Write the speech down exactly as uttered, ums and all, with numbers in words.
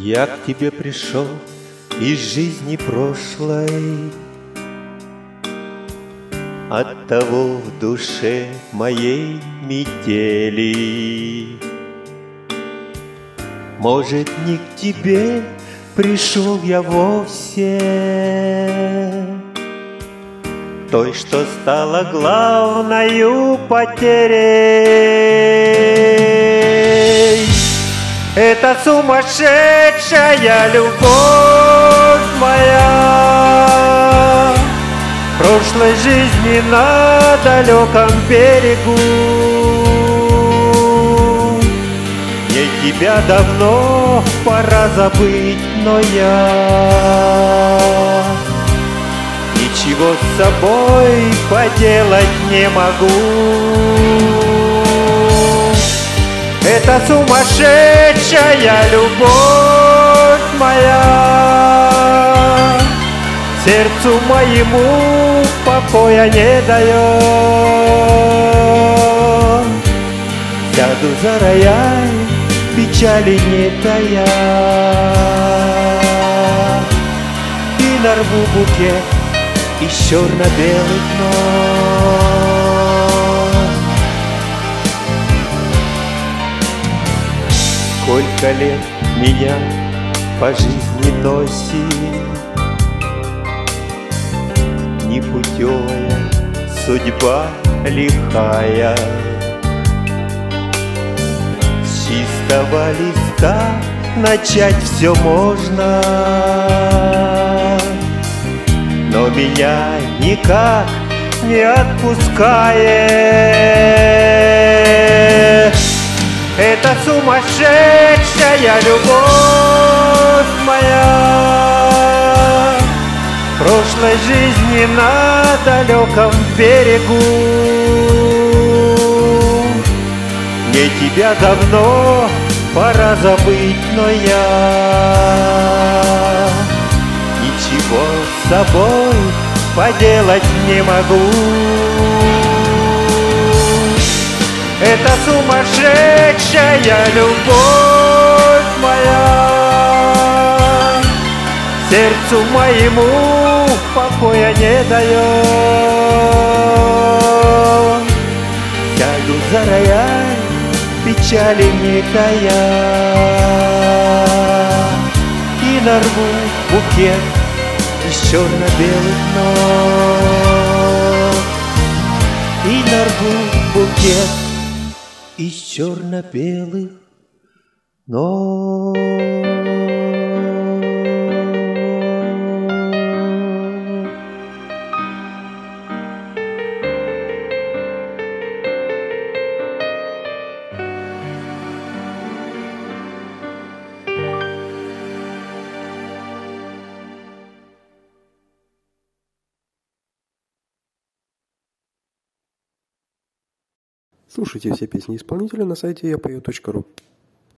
Я к тебе пришел из жизни прошлой, оттого в душе моей метели. Может, не к тебе пришел я вовсе, той, что стала главною потерей. Это сумасшедшая любовь моя прошлой жизни на далеком берегу. Мне тебя давно пора забыть, но я ничего с собой поделать не могу. Это сумасшедшая любовь моя сердцу моему покоя не дает. Сяду за рояль, печали не тая, и нарву букет из черно-белых нот. Сколько лет меня по жизни носит непутевая судьба лихая. С чистого листа начать все можно, но меня никак не отпускает. Это сумасшедшая любовь моя прошлой жизни на далеком берегу. Мне тебя давно пора забыть, но я ничего с собой поделать не могу. Это сумасшедшая любовь моя сердцу моему покоя не дает. Сяду за рояль, печали не тая, и нарву букет из черно-белых нот, и нарву букет из черно-белых нот. Слушайте все песни исполнителя на сайте я пою точка ру.